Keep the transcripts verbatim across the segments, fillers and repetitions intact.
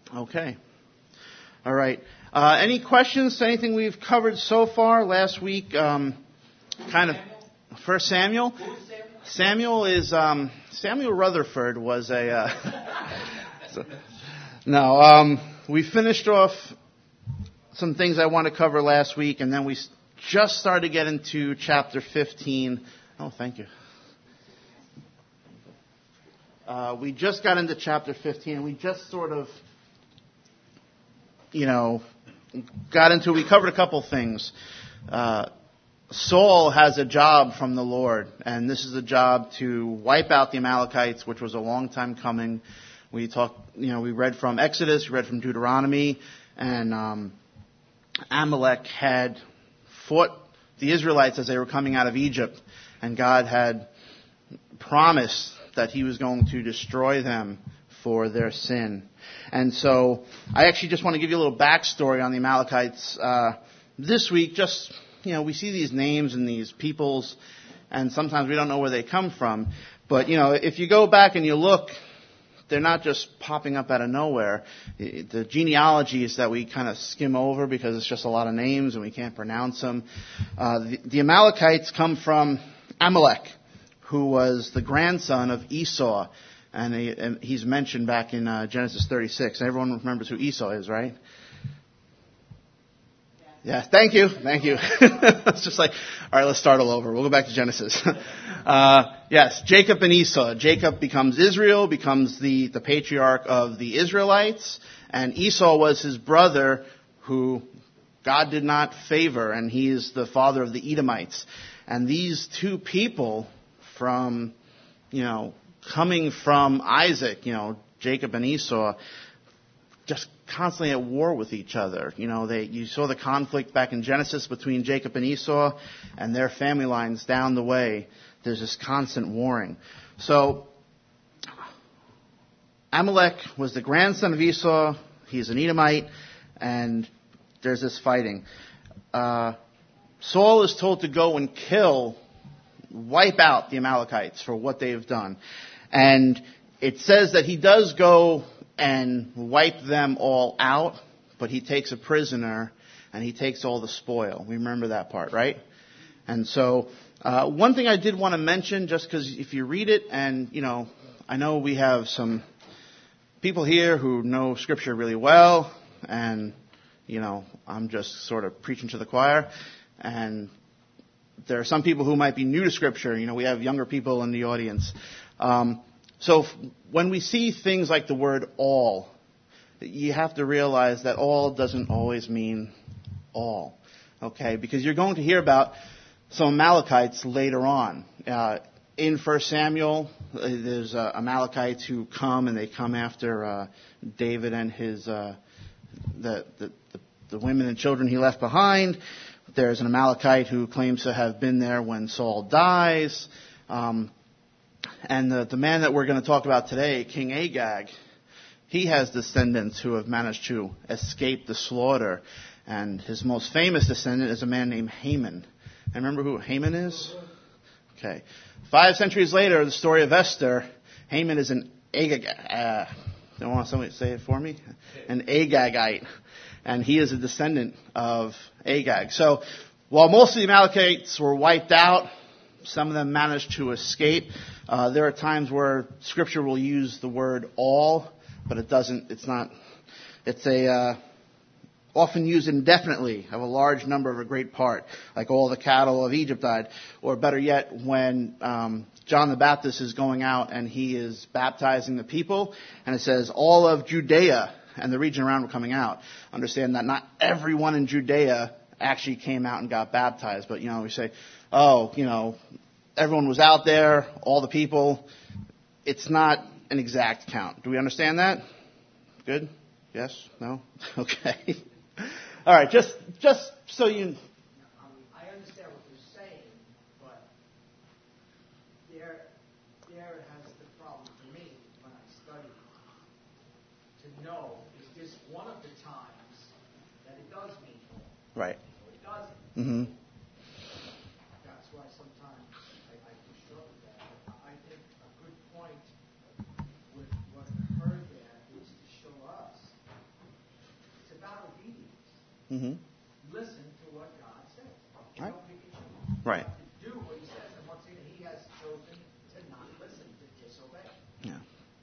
Okay. All right. Uh, any questions to anything we've covered so far? Last week, um, kind of, First Samuel? Samuel is, um, Samuel Rutherford was a, uh, so, no, um, we finished off some things I want to cover last week, and then we just started to get into chapter fifteen. Oh, thank you. Uh, we just got into chapter fifteen. We just sort of, you know, got into, we covered a couple things. Uh, Saul has a job from the Lord, and this is a job to wipe out the Amalekites, which was a long time coming. We talked, you know, we read from Exodus, we read from Deuteronomy, and um, Amalek had fought the Israelites as they were coming out of Egypt, and God had promised that he was going to destroy them for their sin. And so I actually just want to give you a little backstory on the Amalekites uh, this week. Just, you know, we see these names and these peoples, and sometimes we don't know where they come from. But, you know, if you go back and you look, they're not just popping up out of nowhere. The genealogies that we kind of skim over because it's just a lot of names and we can't pronounce them. Uh, the, the Amalekites come from Amalek, who was the grandson of Esau. And, he, and he's mentioned back in uh, Genesis thirty-six. Everyone remembers who Esau is, right? Yeah, thank you, thank you. It's just like, all right, let's start all over. We'll go back to Genesis. uh, yes, Jacob and Esau. Jacob becomes Israel, becomes the, the patriarch of the Israelites, and Esau was his brother who God did not favor, and he is the father of the Edomites. And these two people from, you know, coming from Isaac, you know, Jacob and Esau, just constantly at war with each other. You know, they, you saw the conflict back in Genesis between Jacob and Esau and their family lines down the way. There's this constant warring. So, Amalek was the grandson of Esau. He's an Edomite, and there's this fighting. Uh, Saul is told to go and kill, wipe out the Amalekites for what they've done. And it says that he does go and wipe them all out, but he takes a prisoner and he takes all the spoil. We remember that part, right? And so, uh, one thing I did want to mention, just because if you read it, and, you know, I know we have some people here who know Scripture really well, and, you know, I'm just sort of preaching to the choir, and there are some people who might be new to Scripture. You know, we have younger people in the audience. Um, so f- when we see things like the word all, you have to realize that all doesn't always mean all. Okay? Because you're going to hear about some Amalekites later on. Uh, in First Samuel, uh, there's uh, Amalekites who come and they come after uh, David and his uh, the, the, the, the women and children he left behind. There's an Amalekite who claims to have been there when Saul dies. Um, and the, the man that we're going to talk about today, King Agag, he has descendants who have managed to escape the slaughter. And his most famous descendant is a man named Haman. And remember who Haman is? Okay. Five centuries later, the story of Esther, Haman is an Agag. Uh, don't want somebody to say it for me? An Agagite. And he is a descendant of Agag. So, while most of the Amalekites were wiped out, some of them managed to escape. Uh, there are times where Scripture will use the word all, but it doesn't, it's not, it's a, uh, often used indefinitely of a large number of a great part, like all the cattle of Egypt died. Or better yet, when um, John the Baptist is going out and he is baptizing the people, and it says all of Judea and the region around were coming out. Understand that not everyone in Judea actually came out and got baptized. But, you know, we say, oh, you know, everyone was out there, all the people. It's not an exact count. Do we understand that? Good? Yes? No? Okay. All right, just just so you... I understand what you're saying, but there, there has the problem for me when I study to know, is this one of the times that it does mean all? Right. Or it doesn't. Mm-hmm. That's why sometimes I, I do struggle with that. I think a good point with what occurred there is to show us Mm-hmm. Listen to what God says. You Right. don't pick and choose. Right. You have to do what he says, and once again, he has chosen to not listen, to disobey. Yeah.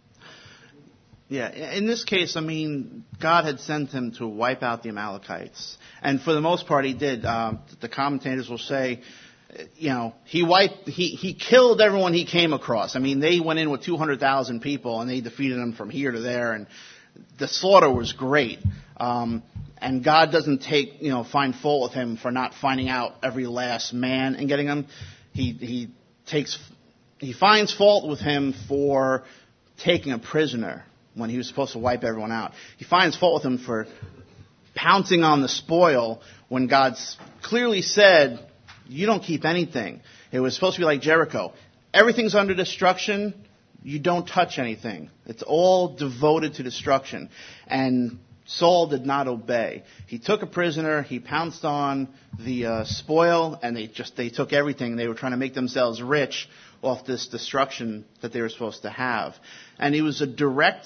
Yeah, in this case, I mean, God had sent him to wipe out the Amalekites. And for the most part, he did. Um, the commentators will say, you know, he wiped, he, he killed everyone he came across. I mean, they went in with two hundred thousand people and they defeated them from here to there, and the slaughter was great. Um, and God doesn't take, you know, find fault with him for not finding out every last man and getting them. He, he takes, he finds fault with him for taking a prisoner when he was supposed to wipe everyone out. He finds fault with him for pouncing on the spoil when God's clearly said, you don't keep anything. It was supposed to be like Jericho. Everything's under destruction. You don't touch anything. It's all devoted to destruction. And Saul did not obey. He took a prisoner. He pounced on the uh, spoil, and they just they took everything. They were trying to make themselves rich off this destruction that they were supposed to have. And it was a direct,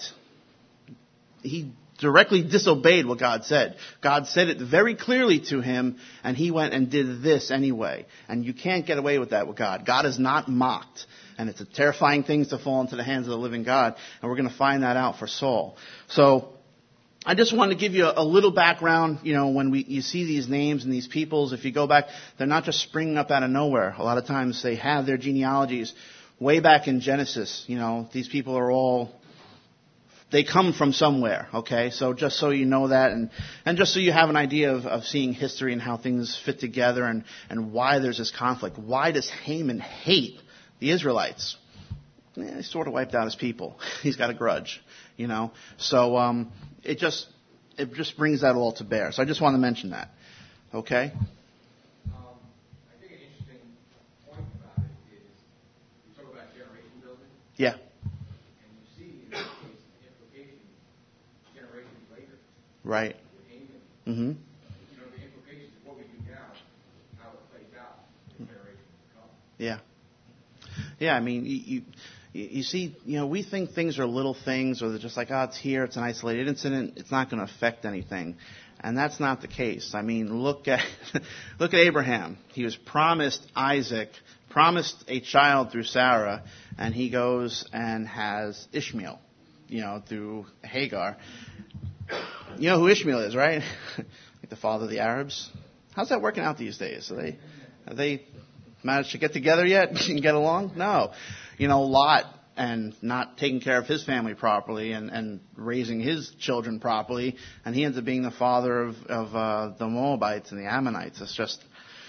he directly disobeyed what God said. God said it very clearly to him, and he went and did this anyway. And you can't get away with that with God. God is not mocked. And it's a terrifying thing to fall into the hands of the living God. And we're going to find that out for Saul. So I just wanted to give you a, a little background. You know, when we you see these names and these peoples, if you go back, they're not just springing up out of nowhere. A lot of times they have their genealogies way back in Genesis. You know, these people are all, they come from somewhere, okay? So just so you know that, and, and just so you have an idea of, of seeing history and how things fit together, and, and why there's this conflict. Why does Haman hate the Israelites? Yeah, he sort of wiped out his people. He's got a grudge, you know. So um, it just it just brings that all to bear. So I just want to mention that, okay? Um, I think an interesting point about it is you talk about generation building. Yeah. And you see in this case the implications generations later. Right. With Haman. Mm-hmm. You know, the implications of what we do now, how it plays out in generations to come. Yeah. Yeah, I mean, you, you you see, you know, we think things are little things, or they're just like, oh, it's here, it's an isolated incident, it's not going to affect anything. And that's not the case. I mean, look at look at Abraham. He was promised Isaac, promised a child through Sarah, and he goes and has Ishmael, you know, through Hagar. You know who Ishmael is, right? Like the father of the Arabs. How's that working out these days? Are they, have they managed to get together yet and get along? No. You know, Lot, and not taking care of his family properly, and, and raising his children properly, and he ends up being the father of, of uh, the Moabites and the Ammonites. It's just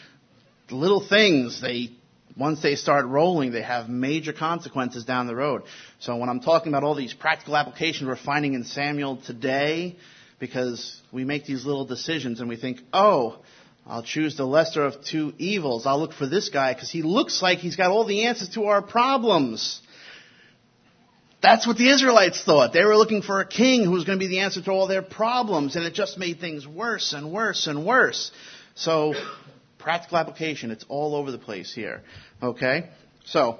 little things. They once they start rolling, they have major consequences down the road. So when I'm talking about all these practical applications we're finding in Samuel today, because we make these little decisions and we think, oh, I'll choose the lesser of two evils. I'll look for this guy because he looks like he's got all the answers to our problems. That's what the Israelites thought. They were looking for a king who was going to be the answer to all their problems, and it just made things worse and worse and worse. So, practical application, it's all over the place here. Okay? So,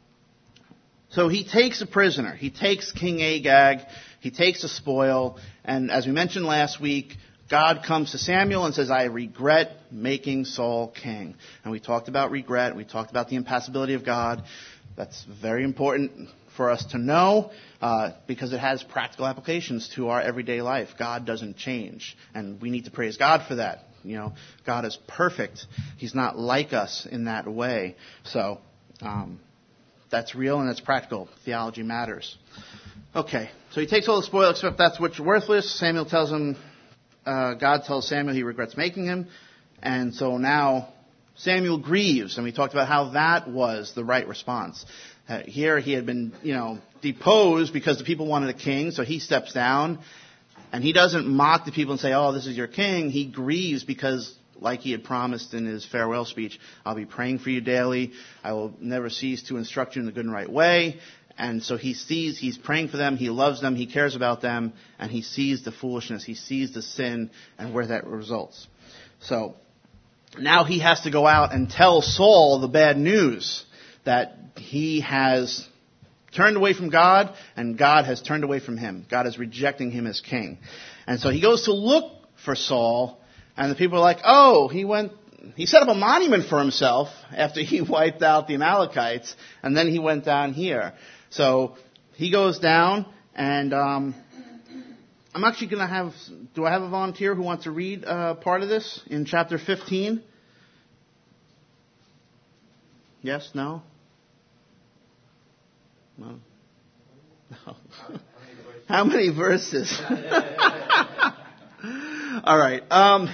so he takes a prisoner. He takes King Agag. He takes a spoil. And as we mentioned last week, God comes to Samuel and says, I regret making Saul king. And we talked about regret. We talked about the impassibility of God. That's very important for us to know uh, because it has practical applications to our everyday life. God doesn't change. And we need to praise God for that. You know, God is perfect. He's not like us in that way. So um, that's real and that's practical. Theology matters. Okay, so he takes all the spoil except that's what's worthless. Samuel tells him, Uh, God tells Samuel he regrets making him, and so now Samuel grieves, and we talked about how that was the right response. Uh, here he had been, you know, deposed because the people wanted a king, so he steps down, and he doesn't mock the people and say, oh, this is your king. He grieves because, like he had promised in his farewell speech, I'll be praying for you daily. I will never cease to instruct you in the good and right way. And so he sees, he's praying for them, he loves them, he cares about them, and he sees the foolishness, he sees the sin, and where that results. So, now he has to go out and tell Saul the bad news, that he has turned away from God, and God has turned away from him. God is rejecting him as king. And so he goes to look for Saul, And the people are like, oh, he went, he set up a monument for himself after he wiped out the Amalekites, and then he went down here. So he goes down, and um, I'm actually going to have, do I have a volunteer who wants to read uh, part of this in chapter fifteen? Yes? No? No? No. How many verses? All right. Um,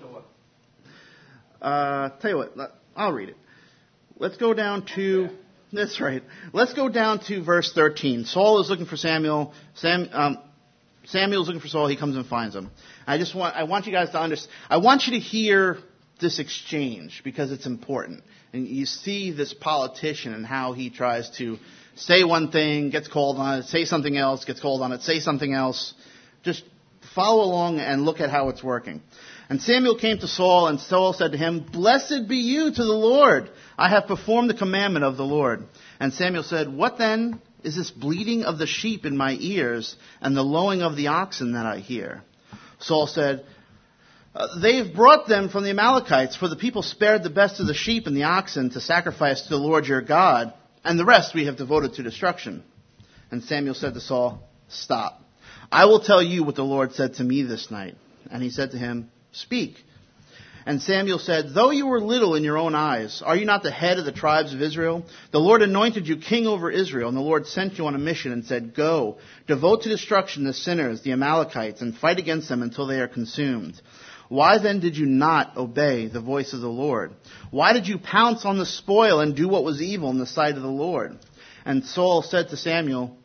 uh, tell you what, I'll read it. Let's go down to, that's right. Let's go down to verse thirteen. Saul is looking for Samuel. Sam, um, Samuel's looking for Saul. He comes and finds him. I just want, I want you guys to understand, I want you to hear this exchange because it's important. And you see this politician and how he tries to say one thing, gets called on it, say something else, gets called on it, say something else. Just follow along and look at how it's working. And Samuel came to Saul, and Saul said to him, "Blessed be you to the Lord. I have performed the commandment of the Lord." And Samuel said, "What then is this bleating of the sheep in my ears and the lowing of the oxen that I hear?" Saul said, uh, "They've brought them from the Amalekites, for the people spared the best of the sheep and the oxen to sacrifice to the Lord your God, and the rest we have devoted to destruction." And Samuel said to Saul, "Stop. I will tell you what the Lord said to me this night." And he said to him, "Speak." And Samuel said, "Though you were little in your own eyes, are you not the head of the tribes of Israel? The Lord anointed you king over Israel, and the Lord sent you on a mission and said, 'Go, devote to destruction the sinners, the Amalekites, and fight against them until they are consumed.' Why then did you not obey the voice of the Lord? Why did you pounce on the spoil and do what was evil in the sight of the Lord?" And Saul said to Samuel,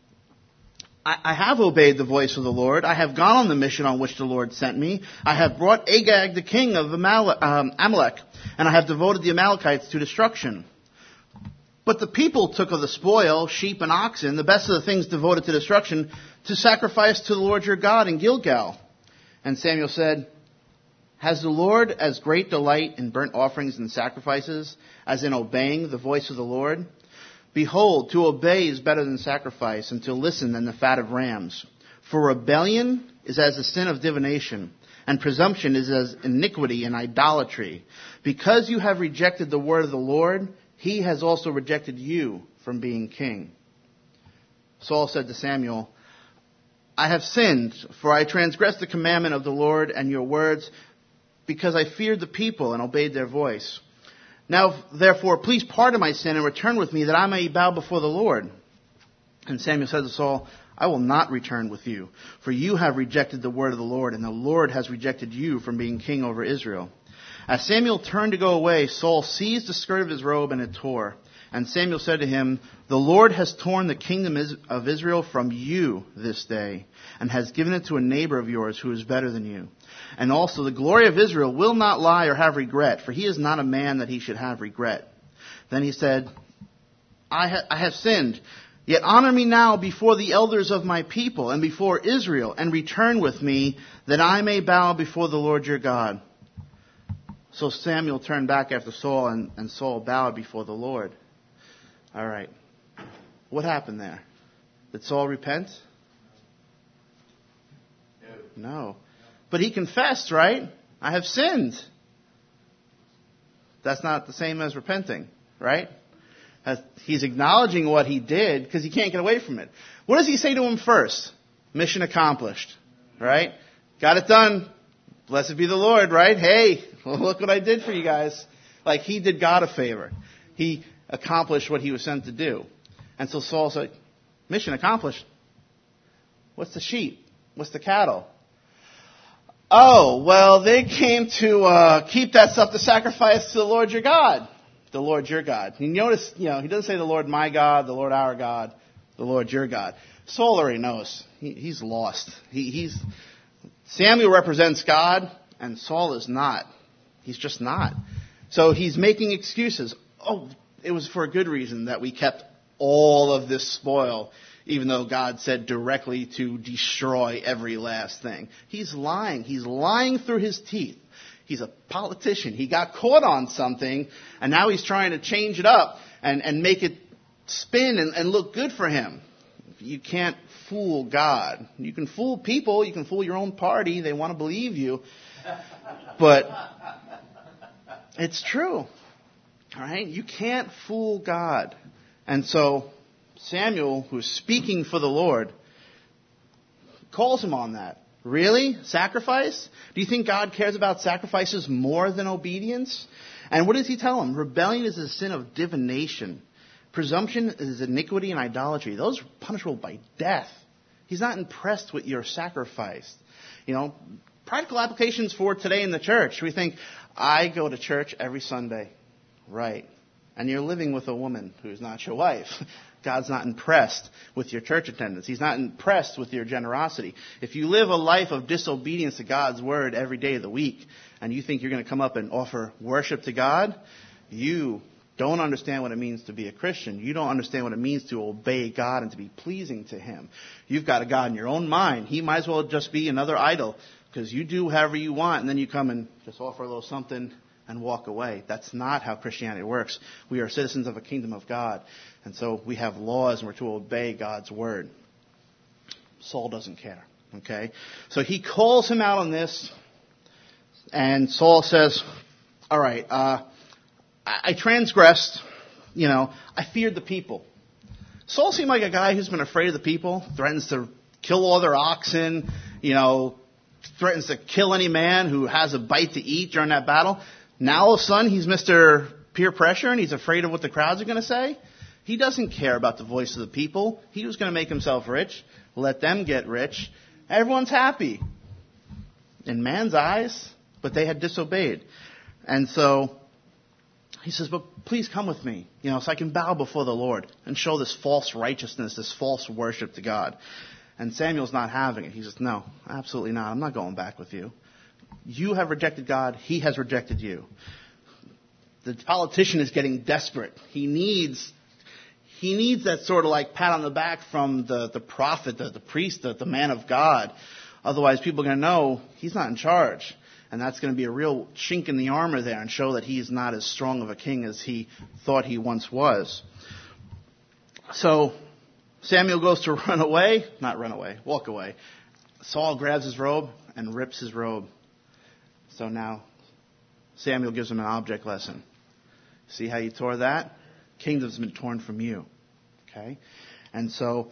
I, I have obeyed the voice of the Lord. I have gone on the mission on which the Lord sent me. I have brought Agag, the king of Amalek, um, Amalek, and I have devoted the Amalekites to destruction. But the people took of the spoil, sheep and oxen, the best of the things devoted to destruction, to sacrifice to the Lord your God in Gilgal. And Samuel said, "Has the Lord as great delight in burnt offerings and sacrifices as in obeying the voice of the Lord? Behold, to obey is better than sacrifice, and to listen than the fat of rams. For rebellion is as the sin of divination, and presumption is as iniquity and idolatry. Because you have rejected the word of the Lord, he has also rejected you from being king." Saul said to Samuel, "I have sinned, for I transgressed the commandment of the Lord and your words, because I feared the people and obeyed their voice. Now, therefore, please pardon my sin and return with me that I may bow before the Lord." And Samuel said to Saul, "I will not return with you, for you have rejected the word of the Lord, and the Lord has rejected you from being king over Israel." As Samuel turned to go away, Saul seized the skirt of his robe and it tore. And Samuel said to him, "The Lord has torn the kingdom of Israel from you this day, and has given it to a neighbor of yours who is better than you. And also the glory of Israel will not lie or have regret, for he is not a man that he should have regret." Then he said, I, ha- I have sinned. Yet honor me now before the elders of my people and before Israel, and return with me that I may bow before the Lord your God." So Samuel turned back after Saul, and, and Saul bowed before the Lord. All right. What happened there? Did Saul repent? No. No. But he confessed, right? "I have sinned." That's not the same as repenting, right? As he's acknowledging what he did because he can't get away from it. What does he say to him first? Mission accomplished, right? Got it done. Blessed be the Lord, right? Hey, look what I did for you guys. Like he did God a favor. He accomplished what he was sent to do. And so Saul said, "Mission accomplished. What's the sheep? What's the cattle?" "Oh, well, they came to uh, keep that stuff to sacrifice to the Lord your God." The Lord your God. You notice, you know, he doesn't say the Lord my God, the Lord our God, the Lord your God. Saul already knows. He, he's lost. He, he's Samuel represents God, and Saul is not. He's just not. So he's making excuses. Oh, it was for a good reason that we kept all of this spoil, even though God said directly to destroy every last thing. He's lying. He's lying through his teeth. He's a politician. He got caught on something, and now he's trying to change it up and, and make it spin and, and look good for him. You can't fool God. You can fool people. You can fool your own party. They want to believe you. But it's true. All right? You can't fool God. And so Samuel, who's speaking for the Lord, calls him on that. Really? Sacrifice? Do you think God cares about sacrifices more than obedience? And what does he tell him? Rebellion is a sin of divination. Presumption is iniquity and idolatry. Those are punishable by death. He's not impressed with your sacrifice. You know, practical applications for today in the church. We think, I go to church every Sunday. Right. And you're living with a woman who's not your wife. God's not impressed with your church attendance. He's not impressed with your generosity. If you live a life of disobedience to God's word every day of the week, and you think you're going to come up and offer worship to God, you don't understand what it means to be a Christian. You don't understand what it means to obey God and to be pleasing to Him. You've got a God in your own mind. He might as well just be another idol, because you do however you want, and then you come and just offer a little something and walk away. That's not how Christianity works. We are citizens of a kingdom of God, and so we have laws and we're to obey God's word. Saul doesn't care. Okay? So he calls him out on this, and Saul says, all right, uh, I, I transgressed, you know, I feared the people. Saul seemed like a guy who's been afraid of the people, threatens to kill all their oxen, you know, threatens to kill any man who has a bite to eat during that battle. Now all of a sudden he's Mister Peer Pressure and he's afraid of what the crowds are going to say. He doesn't care about the voice of the people. He was going to make himself rich, let them get rich. Everyone's happy in man's eyes, but they had disobeyed. And so he says, but please come with me, you know, so I can bow before the Lord and show this false righteousness, this false worship to God. And Samuel's not having it. He says, no, absolutely not. I'm not going back with you. You have rejected God. He has rejected you. The politician is getting desperate. He needs he needs that sort of like pat on the back from the, the prophet, the, the priest, the, the man of God. Otherwise, people are going to know he's not in charge. And that's going to be a real chink in the armor there and show that he's not as strong of a king as he thought he once was. So Samuel goes to run away. Not run away, walk away. Saul grabs his robe and rips his robe. So now Samuel gives him an object lesson. See how you tore that? Kingdom's been torn from you. Okay? And so,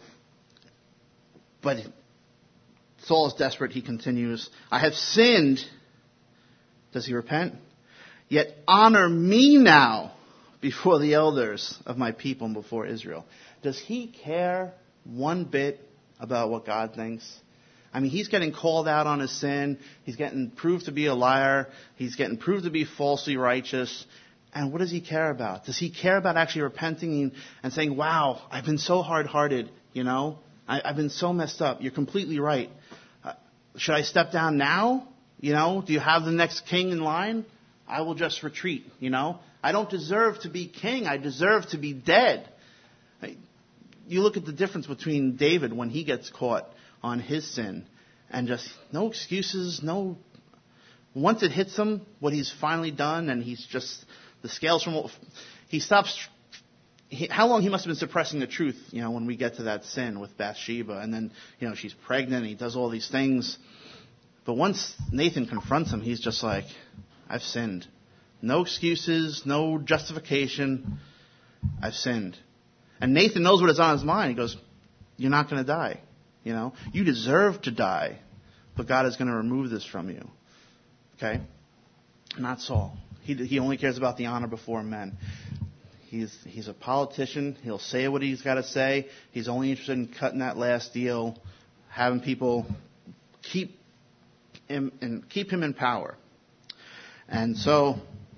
but Saul is desperate. He continues, I have sinned. Does he repent? Yet honor me now before the elders of my people and before Israel. Does he care one bit about what God thinks? I mean, he's getting called out on his sin. He's getting proved to be a liar. He's getting proved to be falsely righteous. And what does he care about? Does he care about actually repenting and saying, wow, I've been so hard-hearted, you know? I, I've been so messed up. You're completely right. Uh, should I step down now? You know, do you have the next king in line? I will just retreat, you know? I don't deserve to be king. I deserve to be dead. You look at the difference between David when he gets caught on his sin and just no excuses, no, once it hits him, what he's finally done, and he's just, the scales from, he stops, he, how long he must have been suppressing the truth, you know, when we get to that sin with Bathsheba, and then, you know, she's pregnant, and he does all these things. But once Nathan confronts him, he's just like, I've sinned. No excuses, no justification. I've sinned. And Nathan knows what is on his mind. He goes, you're not going to die. You know, you deserve to die, but God is going to remove this from you. Okay? Not Saul. He, he only cares about the honor before men. He's, he's a politician. He'll say what he's got to say. He's only interested in cutting that last deal, having people keep him, and keep him in power. And so,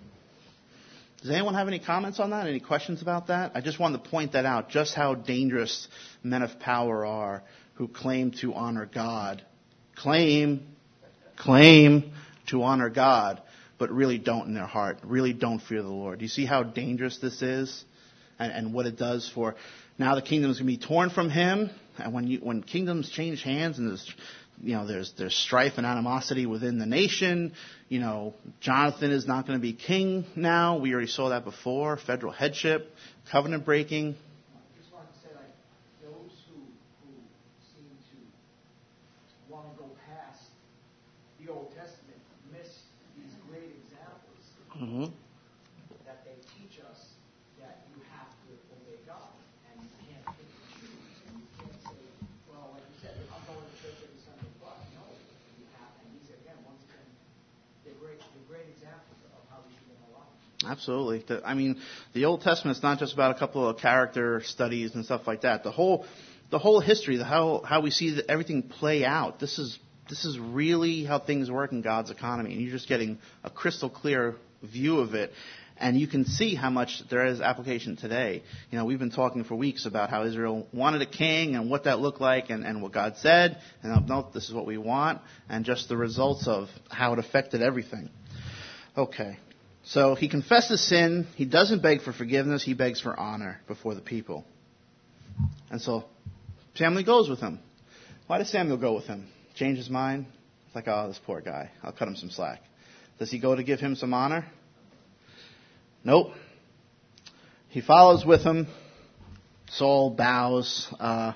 does anyone have any comments on that? Any questions about that? I just wanted to point that out, just how dangerous men of power are who claim to honor God. Claim, claim to honor God, but really don't in their heart, really don't fear the Lord. Do you see how dangerous this is and, and what it does for... Now the kingdom is going to be torn from him, and when you, when kingdoms change hands and there's... You know, there's there's strife and animosity within the nation. You know, Jonathan is not going to be king now. We already saw that before. Federal headship, covenant breaking. I just wanted to say, like, those who, who seem Mm-hmm. that they teach us that you have to obey God and you can't pick and choose and you can't say, well, like you said, I'm going to church every Sunday, but no, you have. And these are, again, once again, they're great, they're great examples of how we should live our lives. Absolutely. The, I mean, the Old Testament is not just about a couple of character studies and stuff like that. The whole, the whole history, the how how we see the, everything play out. This is this is really how things work in God's economy, and you're just getting a crystal clear view of it. And you can see how much there is application today. You know, we've been talking for weeks about how Israel wanted a king and what that looked like and, and what God said. And no, this is what we want. And just the results of how it affected everything. Okay. So he confesses sin. He doesn't beg for forgiveness. He begs for honor before the people. And so Samuel goes with him. Why does Samuel go with him? Change his mind? It's like, oh, this poor guy. I'll cut him some slack. Does he go to give him some honor? Nope. He follows with him. Saul bows. Uh,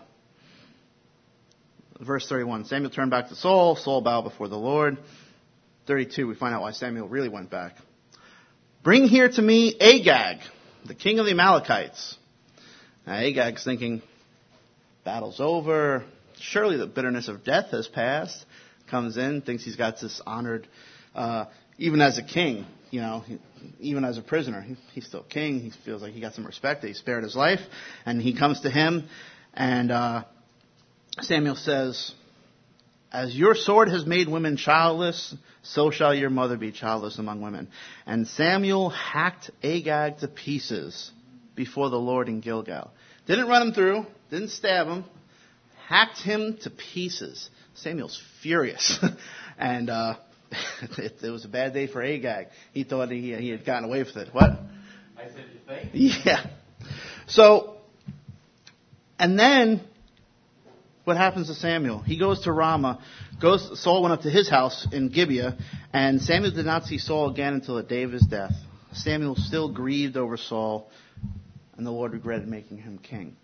verse thirty-one. Samuel turned back to Saul. Saul bowed before the Lord. thirty-two. We find out why Samuel really went back. Bring here to me Agag, the king of the Amalekites. Now Agag's thinking, battle's over. Surely the bitterness of death has passed. Comes in, thinks he's got this honored, uh, even as a king, you know, even as a prisoner, he, he's still king. He feels like he got some respect, that he spared his life. And he comes to him, and uh, Samuel says, as your sword has made women childless, so shall your mother be childless among women. And Samuel hacked Agag to pieces before the Lord in Gilgal. Didn't run him through, didn't stab him, hacked him to pieces. Samuel's furious. and uh, it, it was a bad day for Agag. He thought he, he had gotten away with it. What? I said, you think? Yeah. So, and then what happens to Samuel? He goes to Ramah. Goes. Saul went up to his house in Gibeah, and Samuel did not see Saul again until the day of his death. Samuel still grieved over Saul, and the Lord regretted making him king.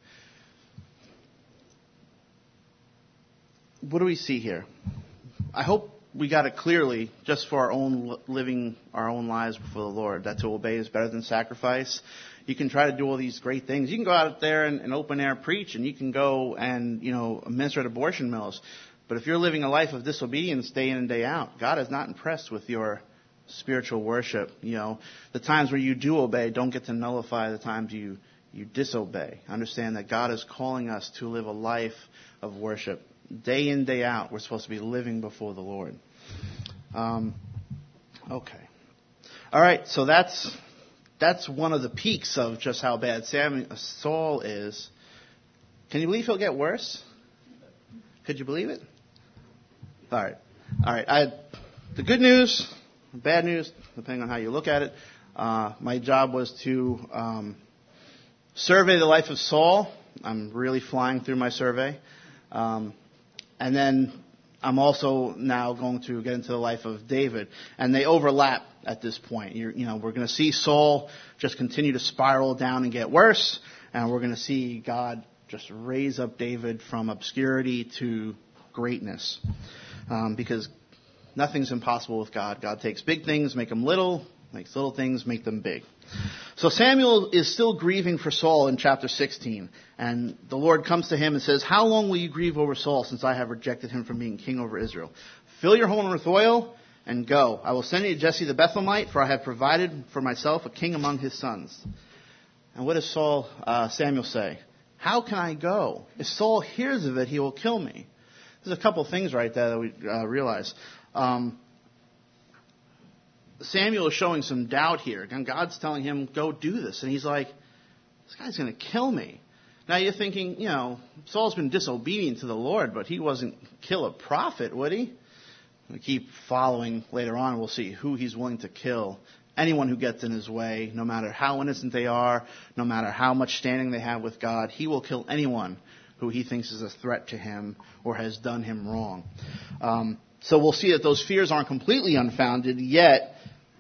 What do we see here? I hope we got it clearly just for our own living our own lives before the Lord, that to obey is better than sacrifice. You can try to do all these great things. You can go out there and, and open air preach, and you can go and, you know, administer at abortion mills. But if you're living a life of disobedience day in and day out, God is not impressed with your spiritual worship. You know, the times where you do obey don't get to nullify the times you, you disobey. Understand that God is calling us to live a life of worship. Day in, day out, we're supposed to be living before the Lord. Um, okay. All right, so that's that's one of the peaks of just how bad Samuel, Saul is. Can you believe he'll get worse? Could you believe it? All right. All right. I, the good news, bad news, depending on how you look at it, uh, my job was to um, survey the life of Saul. I'm really flying through my survey. Um, And then I'm also now going to get into the life of David. And they overlap at this point. You're, you know, we're going to see Saul just continue to spiral down and get worse. And we're going to see God just raise up David from obscurity to greatness. Um, because nothing's impossible with God. God takes big things, make them little, makes little things, make them big. So Samuel is still grieving for Saul in chapter sixteen. And the Lord comes to him and says, how long will you grieve over Saul since I have rejected him from being king over Israel? Fill your horn with oil and go. I will send you to Jesse the Bethlehemite, for I have provided for myself a king among his sons. And what does Saul, uh, Samuel say? How can I go? If Saul hears of it, he will kill me. There's a couple of things right there that we uh, realize. Um, Samuel is showing some doubt here. And God's telling him, go do this. And he's like, this guy's going to kill me. Now you're thinking, you know, Saul's been disobedient to the Lord, but he wasn't kill a prophet, would he? We keep following later on. We'll see who he's willing to kill. Anyone who gets in his way, no matter how innocent they are, no matter how much standing they have with God, he will kill anyone who he thinks is a threat to him or has done him wrong. Um, so we'll see that those fears aren't completely unfounded, yet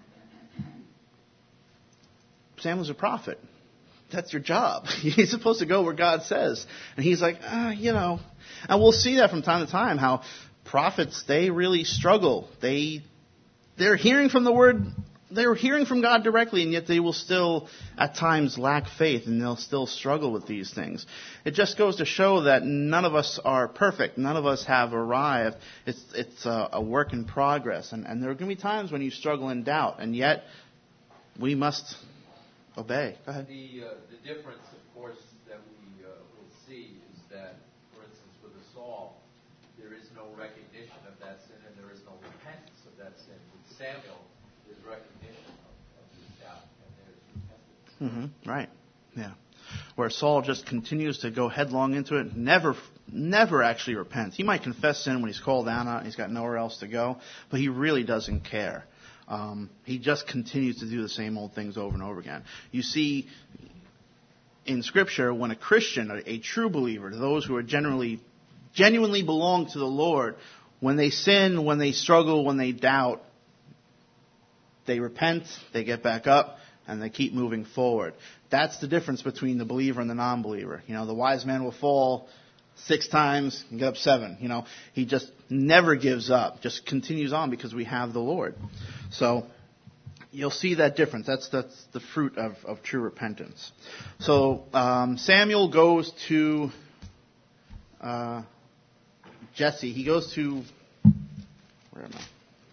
Samuel's a prophet. That's your job. He's supposed to go where God says. And he's like, ah, you know. And we'll see that from time to time, how prophets, they really struggle. They, they're hearing from the word they're hearing from God directly, and yet they will still, at times, lack faith, and they'll still struggle with these things. It just goes to show that none of us are perfect. None of us have arrived. It's it's a, a work in progress, and, and there are going to be times when you struggle in doubt, and yet we must obey. Go ahead. The uh, the difference, of course, that we uh, will see is that, for instance, with a Saul, there is no recognition of that sin, and there is no repentance of that sin. With Samuel, there's recognition of, of his doubt, and there's repentance. Mm-hmm. Right. Yeah. Where Saul just continues to go headlong into it, never, never actually repents. He might confess sin when he's called out on it, and he's got nowhere else to go, but he really doesn't care. Um, he just continues to do the same old things over and over again. You see, in Scripture, when a Christian, a, a true believer, those who are generally, genuinely belong to the Lord, when they sin, when they struggle, when they doubt, they repent, they get back up, and they keep moving forward. That's the difference between the believer and the non-believer. You know, the wise man will fall six times and get up seven. You know, he just never gives up, just continues on because we have the Lord. So you'll see that difference. That's that's the fruit of, of true repentance. So um, Samuel goes to uh, Jesse. He goes to where am I?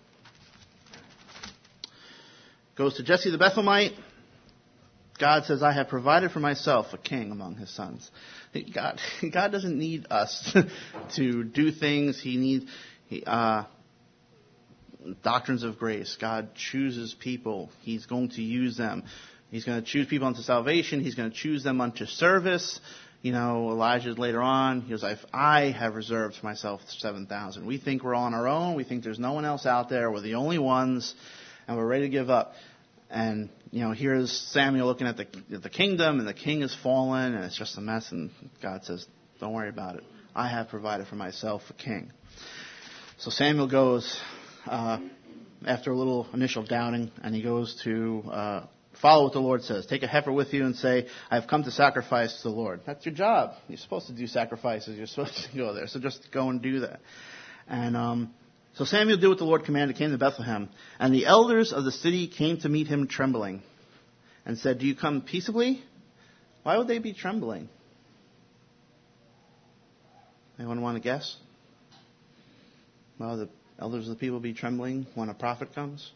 Goes to Jesse the Bethlehemite. God says, I have provided for myself a king among his sons. God, God doesn't need us to do things. He needs he, uh, doctrines of grace. God chooses people. He's going to use them. He's going to choose people unto salvation. He's going to choose them unto service. You know, Elijah later on, he was like, I have reserved for myself seven thousand. We think we're on our own. We think there's no one else out there. We're the only ones, and we're ready to give up. And, you know, here's Samuel looking at the, at the kingdom, and the king has fallen, and it's just a mess. And God says, don't worry about it. I have provided for myself a king. So Samuel goes, uh, after a little initial doubting, and he goes to uh, follow what the Lord says. Take a heifer with you and say, I have come to sacrifice to the Lord. That's your job. You're supposed to do sacrifices. You're supposed to go there. So just go and do that. And um So Samuel did what the Lord commanded, came to Bethlehem. And the elders of the city came to meet him trembling and said, do you come peaceably? Why would they be trembling? Anyone want to guess? Why would the elders of the people be trembling when a prophet comes?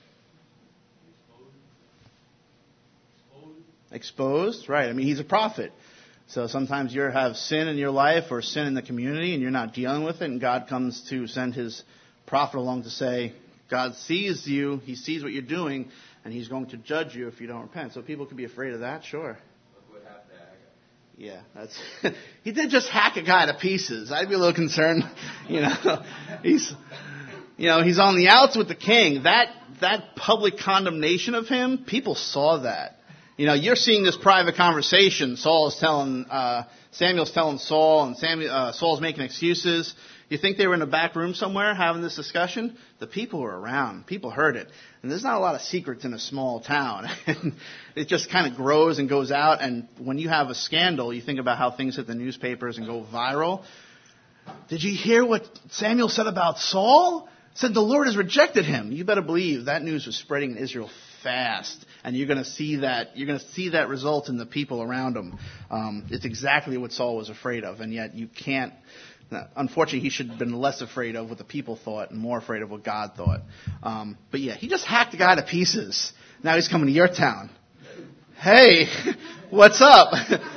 Exposed. Exposed, right. I mean, he's a prophet. So sometimes you have sin in your life or sin in the community and you're not dealing with it, and God comes to send his prophet along to say, God sees you, he sees what you're doing, and he's going to judge you if you don't repent. So people could be afraid of that, sure. Look what happened to Haggai. Yeah, that's he did just hack a guy to pieces. I'd be a little concerned. You know, he's you know, he's on the outs with the king. That that public condemnation of him, people saw that. You know, you're seeing this private conversation. Saul is telling, uh, Samuel's telling Saul, and Samuel, uh, Saul's making excuses. You think they were in a back room somewhere having this discussion? The people were around. People heard it. And there's not a lot of secrets in a small town. It just kind of grows and goes out. And when you have a scandal, you think about how things hit the newspapers and go viral. Did you hear what Samuel said about Saul? Said the Lord has rejected him. You better believe that news was spreading in Israel fast, and you're going to see that. You're going to see that result in the people around him. Um, it's exactly what Saul was afraid of, and yet you can't. Unfortunately, he should have been less afraid of what the people thought and more afraid of what God thought. Um, but yeah, he just hacked the guy to pieces. Now he's coming to your town. Hey, what's up?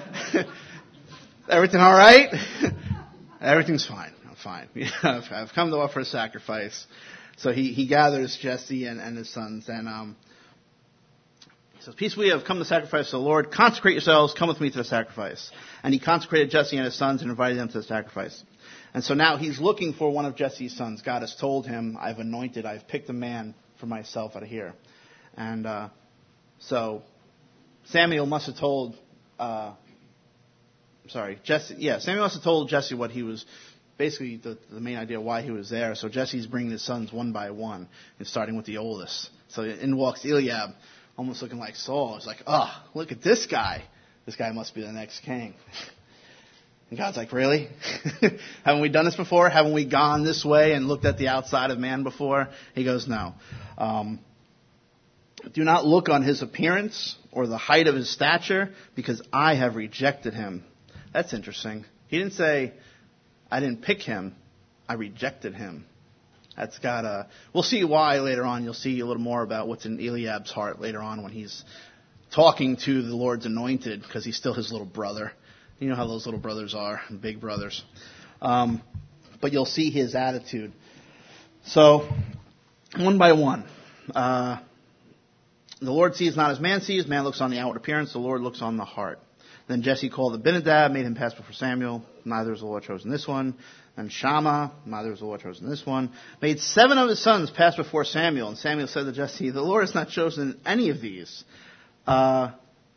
Everything all right? Everything's fine. I'm fine. I've, I've come to offer a sacrifice. So he, he gathers Jesse and, and his sons, and um, he says, peace we have come to sacrifice to the Lord. Consecrate yourselves. Come with me to the sacrifice. And he consecrated Jesse and his sons and invited them to the sacrifice. And so now he's looking for one of Jesse's sons. God has told him, I've anointed, I've picked a man for myself out of here. And uh, so Samuel must have told, uh, sorry, Jesse, yeah, Samuel must have told Jesse what he was, basically the, the main idea why he was there. So Jesse's bringing his sons one by one, and starting with the oldest. So in walks Eliab, almost looking like Saul. It's like, oh, look at this guy. This guy must be the next king. And God's like, really? Haven't we done this before? Haven't we gone this way and looked at the outside of man before? He goes, no. Um, Do not look on his appearance or the height of his stature, because I have rejected him. That's interesting. He didn't say, I didn't pick him. I rejected him. That's got a... We'll see why later on. You'll see a little more about what's in Eliab's heart later on when he's talking to the Lord's anointed, because he's still his little brother. You know how those little brothers are, big brothers. Um, but you'll see his attitude. So, one by one. Uh, the Lord sees not as man sees. Man looks on the outward appearance. The Lord looks on the heart. Then Jesse called Abinadab, made him pass before Samuel. Neither was the Lord chosen this one. And Shammah, neither was the Lord chosen this one. Made seven of his sons pass before Samuel. And Samuel said to Jesse, the Lord has not chosen any of these. Uh,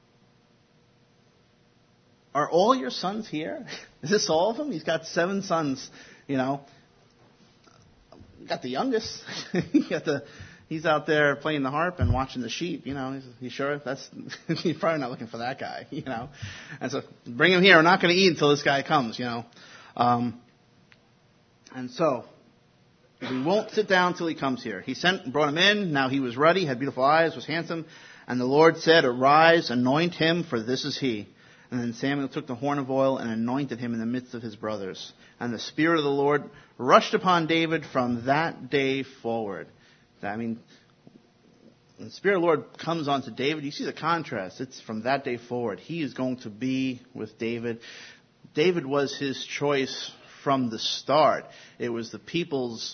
are all your sons here? Is this all of them? He's got seven sons, you know. Got the youngest. He got the, he's out there playing the harp and watching the sheep, you know. He's, he's sure that's, he's probably not looking for that guy, you know. And so, bring him here. We're not going to eat until this guy comes, you know. Um, and so, we won't sit down until he comes here. He sent and brought him in. Now he was ruddy, had beautiful eyes, was handsome. And the Lord said, arise, anoint him, for this is he. And then Samuel took the horn of oil and anointed him in the midst of his brothers. And the Spirit of the Lord rushed upon David from that day forward. I mean, when the Spirit of the Lord comes onto David, you see the contrast. It's from that day forward. He is going to be with David. David was his choice from the start. It was the people's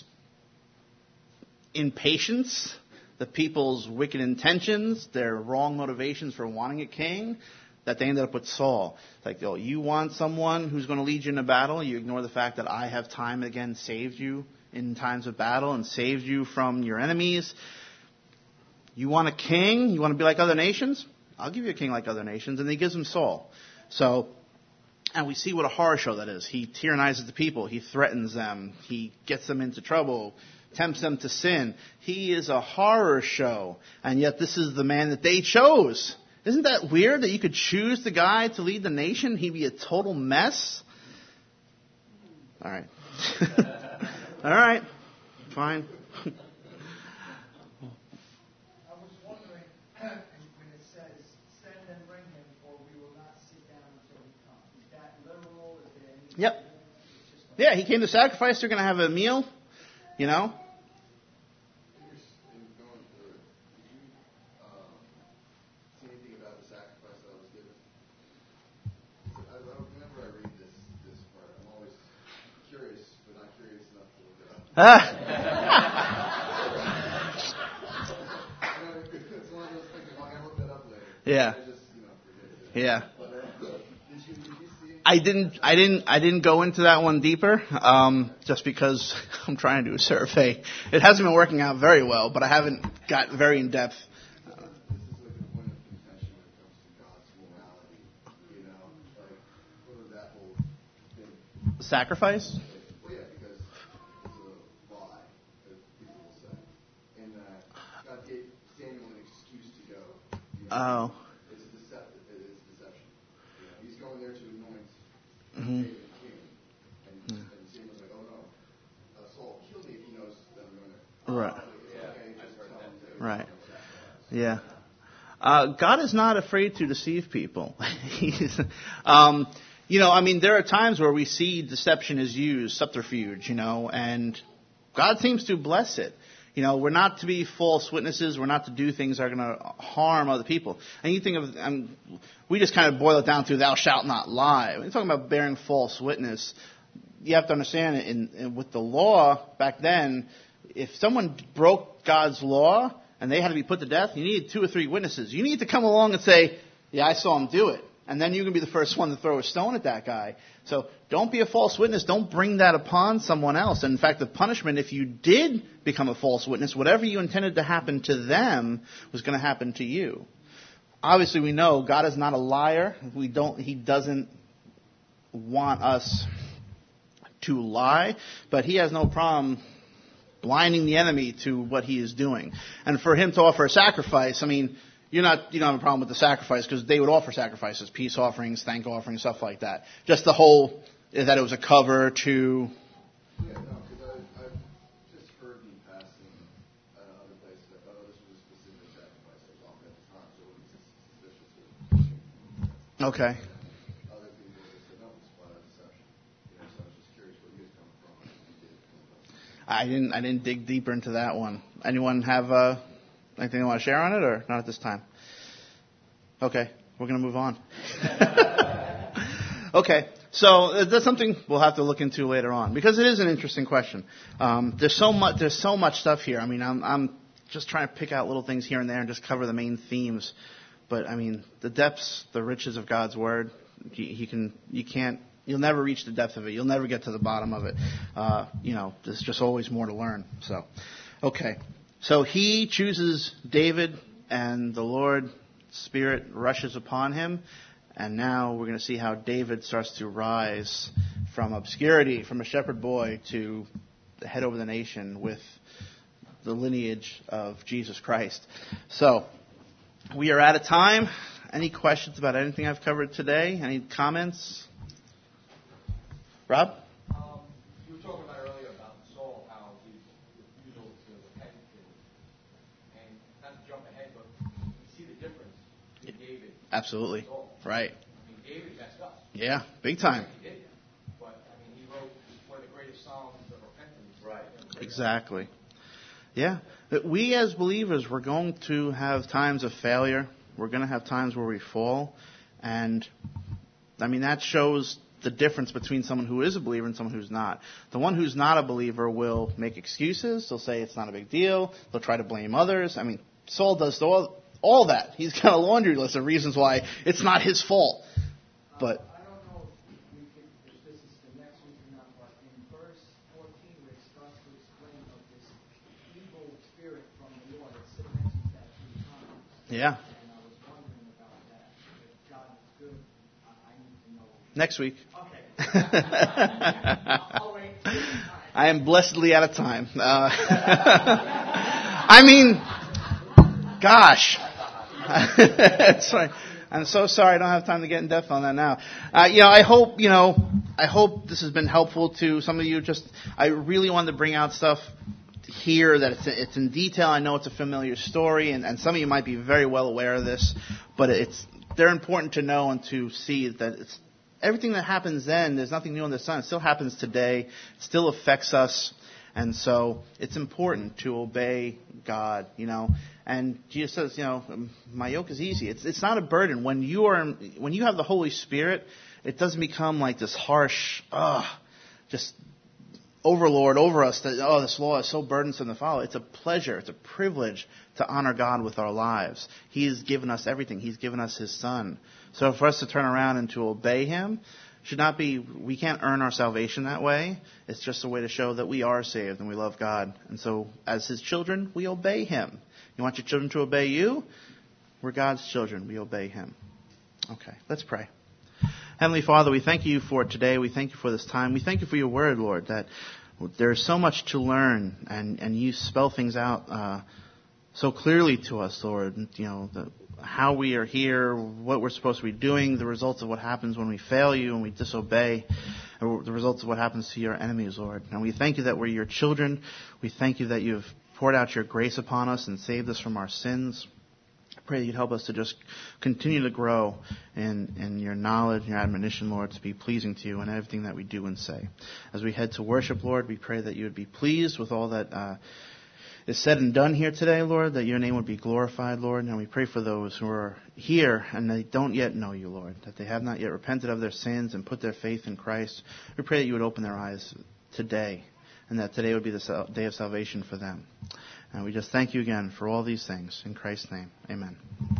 impatience, the people's wicked intentions, their wrong motivations for wanting a king, that they ended up with Saul. It's like, oh, you want someone who's going to lead you in a battle, you ignore the fact that I have time and again saved you in times of battle and saved you from your enemies. You want a king? You want to be like other nations? I'll give you a king like other nations. And he gives him Saul. So, and we see what a horror show that is. He tyrannizes the people. He threatens them. He gets them into trouble, tempts them to sin. He is a horror show. And yet this is the man that they chose. Isn't that weird that you could choose the guy to lead the nation? He'd be a total mess. All right. All right. Fine. I was wondering, when it says, send and bring him, for we will not sit down until he comes. Is that literal? Is there any... Yep. Yeah, he came to sacrifice. They're going to have a meal, you know. Ah. Yeah. Yeah. I didn't. I didn't. I didn't go into that one deeper, um, just because I'm trying to do a survey. It hasn't been working out very well, but I haven't got very in depth. Sacrifice. Oh. It's a deceptive. It's deception. You know, he's going there to anoint Mm-hmm. David king, and, yeah. and Samuel's like, "Oh no, uh, Saul, kill me if he knows that I'm going to." Right. Uh, yeah. Okay, just tell him to, right. You know, yeah. Uh, God is not afraid to deceive people. He's, um, you know, I mean, there are times where we see deception is used, subterfuge, you know, and God seems to bless it. You know, we're not to be false witnesses. We're not to do things that are going to harm other people. And you think of, um, we just kind of boil it down to thou shalt not lie. When you're talking about bearing false witness, you have to understand in, in, with the law back then, if someone broke God's law and they had to be put to death, you needed two or three witnesses. You need to come along and say, yeah, I saw him do it. And then you can be the first one to throw a stone at that guy. So don't be a false witness. Don't bring that upon someone else. And in fact, the punishment, if you did become a false witness, whatever you intended to happen to them was going to happen to you. Obviously, we know God is not a liar. We don't. He doesn't want us to lie, but He has no problem blinding the enemy to what he is doing. And for Him to offer a sacrifice, I mean, You're not, you don't have a problem with the sacrifice because they would offer sacrifices, peace offerings, thank offerings, stuff like that. Just the whole, that it was a cover to... Yeah, no, because I've just heard in passing uh, other places, I thought, oh, this was a specific sacrifice. I Okay. Other people just said, no, it's flat out deception. You know, so I was just curious where he was coming from. If he did come from. I didn't. I didn't dig deeper into that one. Anyone have uh, anything they want to share on it, or not at this time? Okay, we're gonna move on. Okay, so that's something we'll have to look into later on because it is an interesting question. Um, there's so much. There's so much stuff here. I mean, I'm, I'm just trying to pick out little things here and there and just cover the main themes. But I mean, the depths, the riches of God's word. He, he can. You can't. You'll never reach the depth of it. You'll never get to the bottom of it. Uh, you know, there's just always more to learn. So, okay. So he chooses David, and the Lord Spirit rushes upon him. And now we're going to see how David starts to rise from obscurity, from a shepherd boy to the head over the nation with the lineage of Jesus Christ. So, we are out of time. Any questions about anything I've covered today? Any comments? Rob? Um, you were talking about earlier about Saul, how his refusal to repent, and not to jump ahead, but you see the difference in David. Absolutely. And Saul. Right. I mean, David messed up. Yeah, big time. He did, but I mean, he wrote one of the greatest psalms of repentance. Right. Exactly. Yeah. But we as believers, we're going to have times of failure. We're going to have times where we fall. And, I mean, that shows the difference between someone who is a believer and someone who's not. The one who's not a believer will make excuses. They'll say it's not a big deal. They'll try to blame others. I mean, Saul does all, all that. He's got a laundry list of reasons why it's not his fault. But I don't know if we can, if this is the next week or not, but in verse fourteen, where it starts to explain of this evil spirit from the Lord, it still mentions that three times. yeah, And I was wondering about that. If God is good, I, I need to know. next week. Okay. I'll, I'll wait till the time. I am blessedly out of time. Uh, I mean, gosh. That's right. I'm so sorry I don't have time to get in depth on that now. Uh, you know, I hope, you know, I hope this has been helpful to some of you. Just, I really wanted to bring out stuff here that it's, it's in detail. I know it's a familiar story, and, and some of you might be very well aware of this, but it's, they're important to know and to see that it's, everything that happens then, there's nothing new under the sun. It still happens today. It still affects us. And so it's important to obey God, you know. And Jesus says, you know, my yoke is easy. It's it's not a burden. When you are when you have the Holy Spirit, it doesn't become like this harsh, ugh, just overlord over us that, oh, this law is so burdensome to follow. It's a pleasure. It's a privilege to honor God with our lives. He has given us everything. He's given us His Son. So for us to turn around and to obey Him should not be, we can't earn our salvation that way. It's just a way to show that we are saved and we love God. And so as His children, we obey Him. You want your children to obey you? We're God's children. We obey Him. Okay, let's pray. Heavenly Father, we thank You for today. We thank You for this time. We thank You for Your word, Lord, that there's so much to learn, and, and You spell things out uh, so clearly to us, Lord. You know, the, how we are here, what we're supposed to be doing, the results of what happens when we fail You and we disobey, the results of what happens to Your enemies, Lord. And we thank You that we're Your children. We thank You that You've poured out Your grace upon us and saved us from our sins. I pray that You'd help us to just continue to grow in, in Your knowledge and Your admonition, Lord, to be pleasing to You in everything that we do and say. As we head to worship, Lord, we pray that You would be pleased with all that uh, is said and done here today, Lord, that Your name would be glorified, Lord. And we pray for those who are here and they don't yet know You, Lord, that they have not yet repented of their sins and put their faith in Christ. We pray that You would open their eyes today, and that today would be the day of salvation for them. And we just thank You again for all these things. In Christ's name, amen.